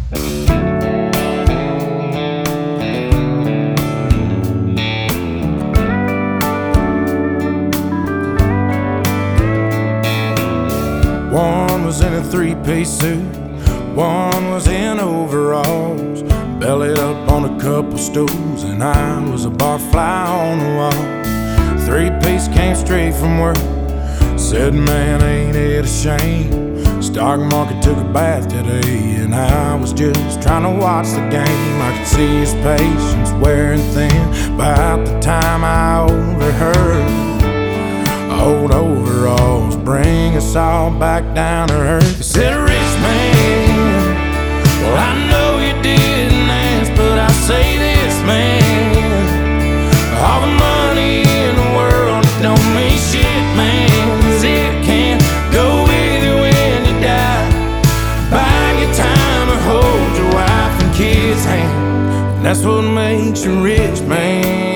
One was in a three-piece suit, one was in overalls, bellied up on a couple stools, and I was a barfly on the wall. Three-piece came straight from work, said, "Man, ain't it a shame? Stock market took a bath today, and I was just trying to watch the game." I could see his patience wearing thin. About the time I overheard, old overalls bring us all back down to earth. He said, "Rich man, well, I know you didn't ask, but I say this, man, all the money in the world, it don't mean shit, man, 'cause it can't go with you when you die. Buy your time and hold your wife and kids' hand, that's what makes you rich, man."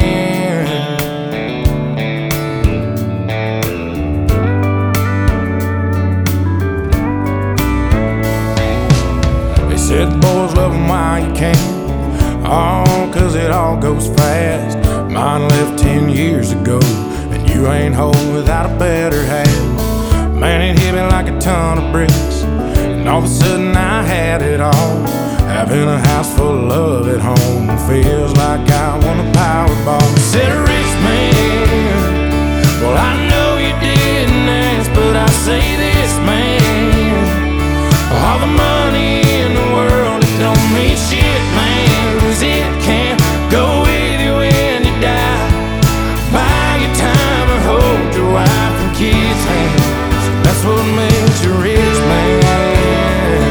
Said boys love 'em while you can, oh, 'cause it all goes fast. Mine left 10 years ago, and you ain't home without a better half. Man, it hit me like a ton of bricks, and all of a sudden I had it all. Having a house full of love at home feels like I won a Powerball. Said, "Rich man, well, I know you didn't ask, but I say this, man, all the money in the world, it don't mean shit, man, 'cause it can't go with you when you die. Buy your time and hold your wife and kids' hands, that's what makes you rich, man.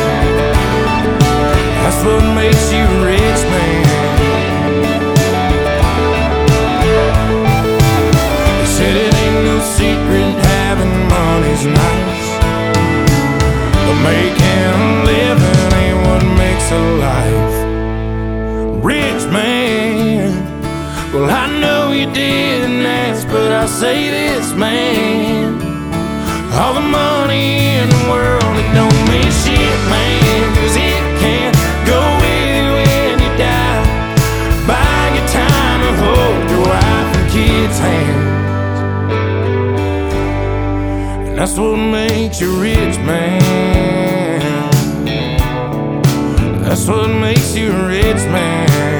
That's what makes you rich, man." He said it ain't no secret having money's nice, but making a living ain't what makes a life. Rich man, well, I know you didn't ask, but I say this, man, all the money in the world, it don't mean shit, man, 'cause it can't go with you when you die. Buy your time and hold your wife and kids' hands, and that's what makes you rich, man. That's what makes you rich, man.